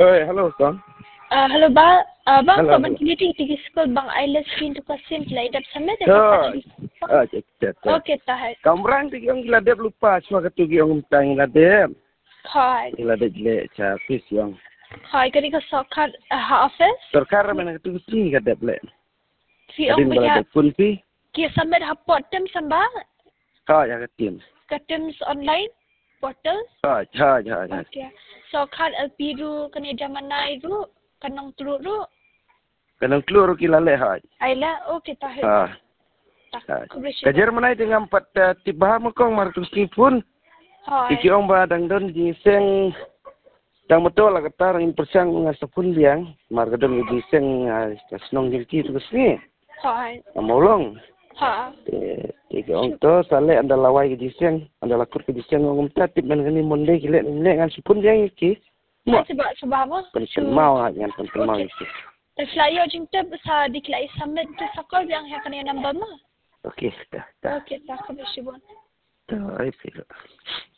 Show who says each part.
Speaker 1: Oi, halo Bang.
Speaker 2: Halo bang, bang
Speaker 1: Halo,
Speaker 2: kau
Speaker 1: halo.
Speaker 2: meeting di sekolah bang Ailes pin tu kasim lah idap sama dah
Speaker 1: Oi.
Speaker 2: dapat.
Speaker 1: Cek.
Speaker 2: Okey tahan.
Speaker 1: Kamrang tu yang gila dep lupa semua ketu yang tang gila dep.
Speaker 2: Hai,
Speaker 1: Gila dep le capis yang.
Speaker 2: hai kani kau sokat office.
Speaker 1: Terkar mana ketu sini gila dep le.
Speaker 2: Si
Speaker 1: Adin
Speaker 2: orang
Speaker 1: bala
Speaker 2: punya
Speaker 1: dep pun pi.
Speaker 2: kia sama dah portal samba,
Speaker 1: Ha ya ketim.
Speaker 2: katims online portal.
Speaker 1: Ha.
Speaker 2: Okey. Sokat LP ru kani zaman nai ru kanang telur ru.
Speaker 1: Kanang keluar gila le ha.
Speaker 2: Aila okey tahan.
Speaker 1: Ha.
Speaker 2: Tak, kau bersih.
Speaker 1: Kajar mana dengan empat tiba mukong martu pun.
Speaker 2: Hai.
Speaker 1: Iki ong ba dang don di seng dang betul lah kata ring persang ngasapun liang marga don di seng snong jirki tu kesni.
Speaker 2: Hai.
Speaker 1: Amolong.
Speaker 2: Ha.
Speaker 1: Tiga orang tu sale anda lawai ke diseng, anda lakur ke diseng orang tatip man gani monde gile ngan supun dia iki. Mo.
Speaker 2: Sebab apa?
Speaker 1: Penken mau dengan penken mau iki.
Speaker 2: Flyer jengta sa diklai summit tu sakal yang kena number mah.
Speaker 1: Okey, dah.
Speaker 2: Okey, tak kau bersih bon.
Speaker 1: Dah, ai